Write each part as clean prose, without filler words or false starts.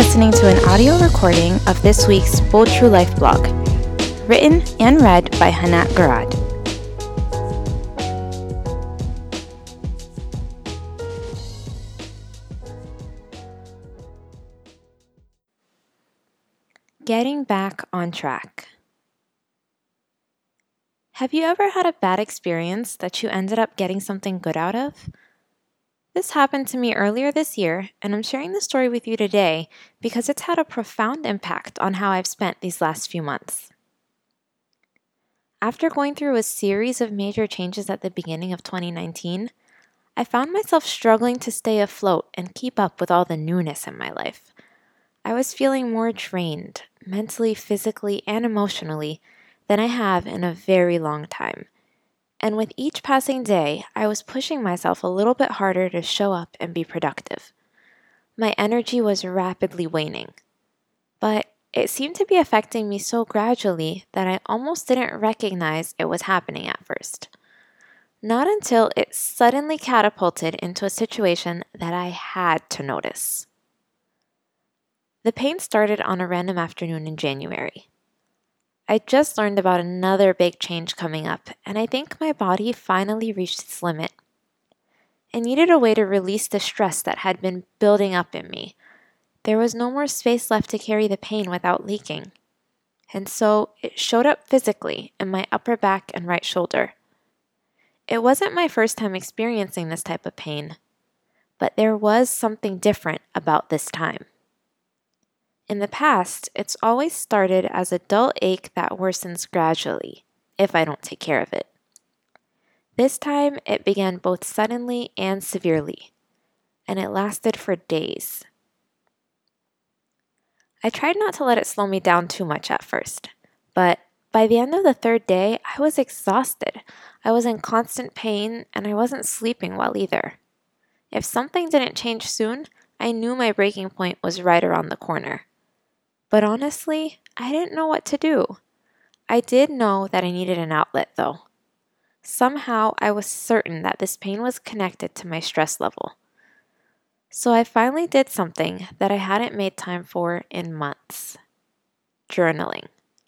listening to an audio recording of this week's Bold True Life blog, written and read by Hanat Garad. Getting back on track. Have you ever had a bad experience that you ended up getting something good out of? This happened to me earlier this year, and I'm sharing the story with you today because it's had a profound impact on how I've spent these last few months. After going through a series of major changes at the beginning of 2019, I found myself struggling to stay afloat and keep up with all the newness in my life. I was feeling more drained, mentally, physically, and emotionally, than I have in a very long time. And with each passing day, I was pushing myself a little bit harder to show up and be productive. My energy was rapidly waning. But it seemed to be affecting me so gradually that I almost didn't recognize it was happening at first. Not until it suddenly catapulted into a situation that I had to notice. The pain started on a random afternoon in January. I just learned about another big change coming up, and I think my body finally reached its limit. I needed a way to release the stress that had been building up in me. There was no more space left to carry the pain without leaking. And so it showed up physically in my upper back and right shoulder. It wasn't my first time experiencing this type of pain, but there was something different about this time. In the past, it's always started as a dull ache that worsens gradually, if I don't take care of it. This time, it began both suddenly and severely, and it lasted for days. I tried not to let it slow me down too much at first, but by the end of the third day, I was exhausted. I was in constant pain, and I wasn't sleeping well either. If something didn't change soon, I knew my breaking point was right around the corner. But honestly, I didn't know what to do. I did know that I needed an outlet, though. Somehow, I was certain that this pain was connected to my stress level. So I finally did something that I hadn't made time for in months. Journaling.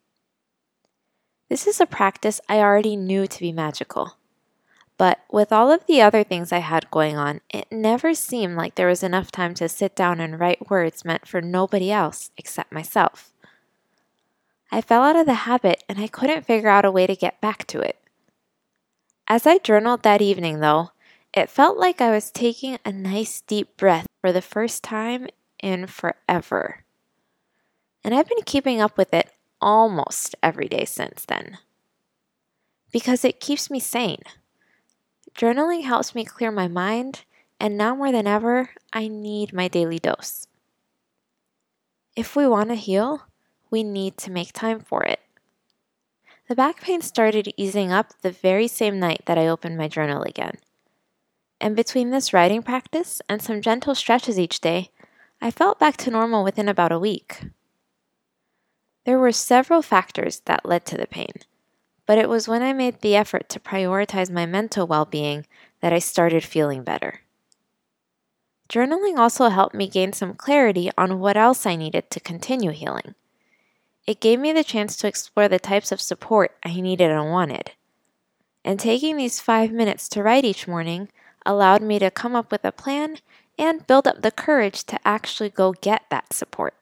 This is a practice I already knew to be magical. But with all of the other things I had going on, it never seemed like there was enough time to sit down and write words meant for nobody else except myself. I fell out of the habit and I couldn't figure out a way to get back to it. As I journaled that evening, though, it felt like I was taking a nice deep breath for the first time in forever. And I've been keeping up with it almost every day since then. Because it keeps me sane. Journaling helps me clear my mind, and now more than ever, I need my daily dose. If we want to heal, we need to make time for it. The back pain started easing up the very same night that I opened my journal again. And between this writing practice and some gentle stretches each day, I felt back to normal within about a week. There were several factors that led to the pain. But it was when I made the effort to prioritize my mental well-being that I started feeling better. Journaling also helped me gain some clarity on what else I needed to continue healing. It gave me the chance to explore the types of support I needed and wanted. And taking these 5 minutes to write each morning allowed me to come up with a plan and build up the courage to actually go get that support.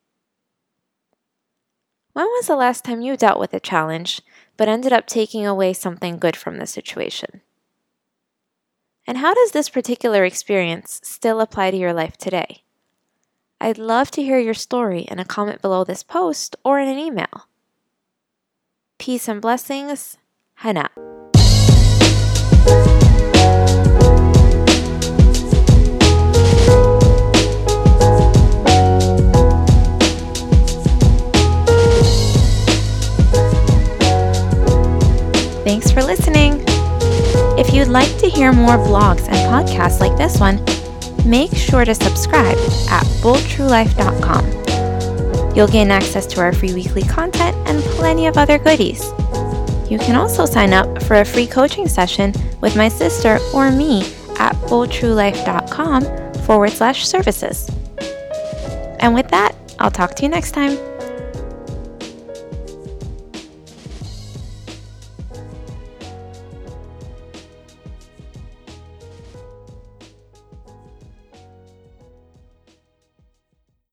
When was the last time you dealt with a challenge, but ended up taking away something good from the situation? And how does this particular experience still apply to your life today? I'd love to hear your story in a comment below this post or in an email. Peace and blessings, Hanat. Thanks for listening. If you'd like to hear more vlogs and podcasts like this one, make sure to subscribe at boldtruelife.com. You'll gain access to our free weekly content and plenty of other goodies. You can also sign up for a free coaching session with my sister or me at boldtruelife.com/services. And with that, I'll talk to you next time.